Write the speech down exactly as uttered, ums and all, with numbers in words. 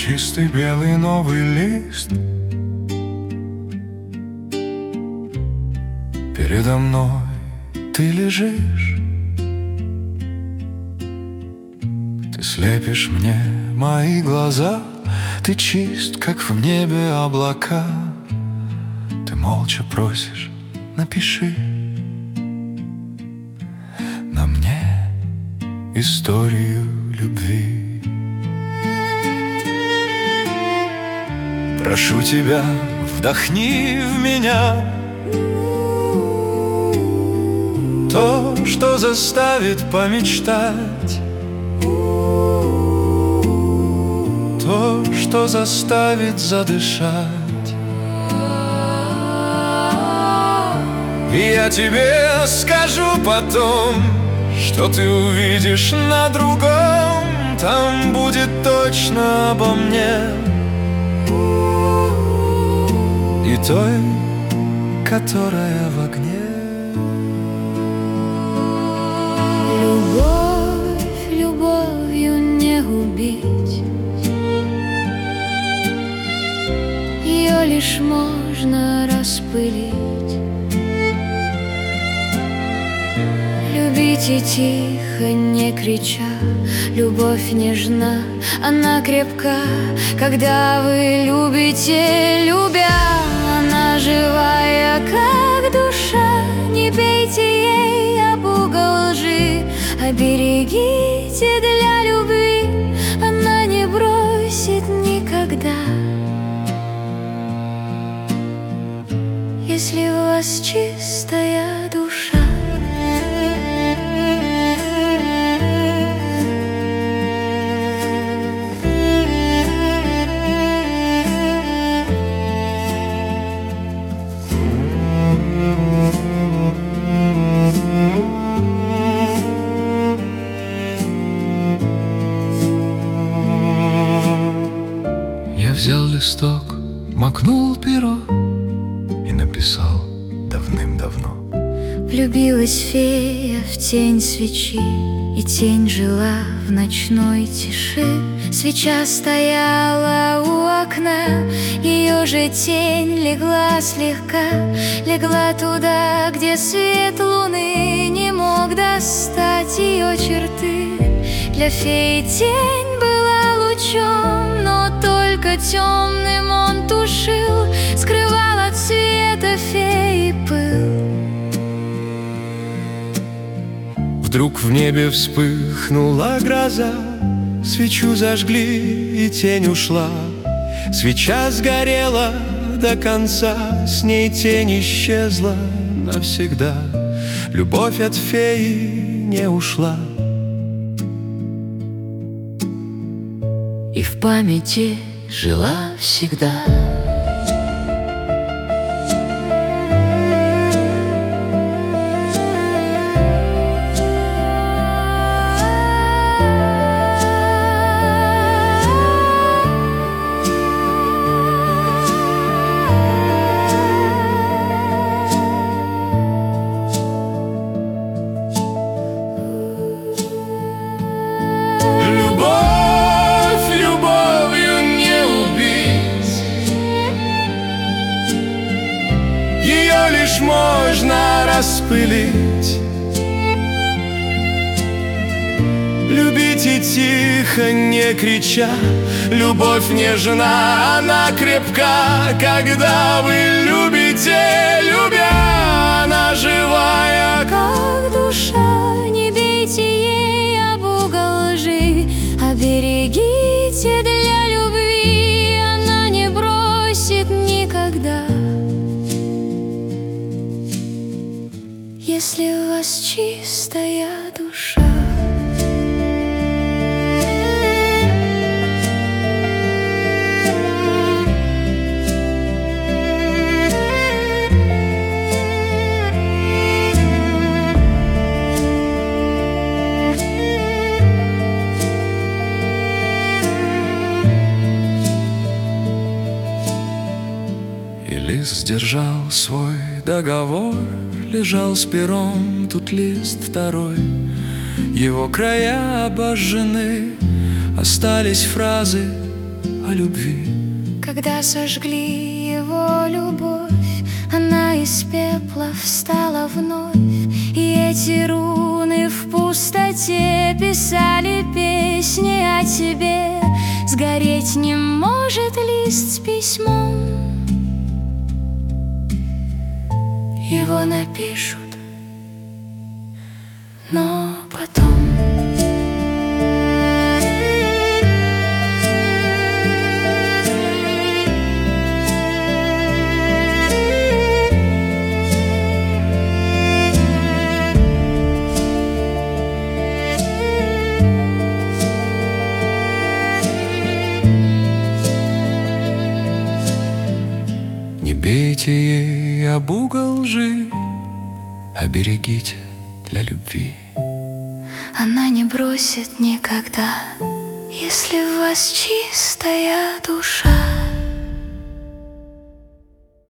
чистый белый новый лист. Передо мной ты лежишь, ты слепишь мне мои глаза, ты чист, как в небе облака. Ты молча просишь, напиши на мне историю любви. Прошу тебя, вдохни в меня то, что заставит помечтать, то, что заставит задышать. И я тебе скажу потом, что ты увидишь на другом. Там будет точно обо мне и той, которая в огне. Любовь любовью не убить, ее лишь можно распылить. Любите тихо, не крича, любовь нежна, она крепка. Когда вы любите, любя, она живая, как душа. Не бейте ей об угол лжи, а берегите для любви, она не бросит никогда. Если у вас чистая душа. Я взял листок, макнул перо и написал давным-давно. Влюбилась фея в тень свечи, и тень жила в ночной тиши. Свеча стояла у окна, ее же тень легла слегка. Легла туда, где свет луны не мог достать ее черты. Для феи тень была лучом, но только темным он тушил, скрывал от света феи пыл. Вдруг в небе вспыхнула гроза, свечу зажгли, и тень ушла. Свеча сгорела до конца, с ней тень исчезла навсегда. Любовь от феи не ушла. И в памяти жила всегда. Лишь можно распылить. Любите тихо, не крича, любовь нежна, она крепка. Когда вы любите, любя, она живая, как душа. Не бейте ей об угол лжи, а берегите для любви, она не бросит никогда. Если у вас чистая душа. И лист сдержал свой договор, лежал с пером, тут лист второй. Его края обожжены, остались фразы о любви. Когда сожгли его любовь, она из пепла встала вновь. И эти руны в пустоте писали песни о тебе. Сгореть не может лист с письмом. Его напишут, но потом. Не бейте ей об угол лжи, а берегите для любви. Она не бросит никогда, если в вас чистая душа.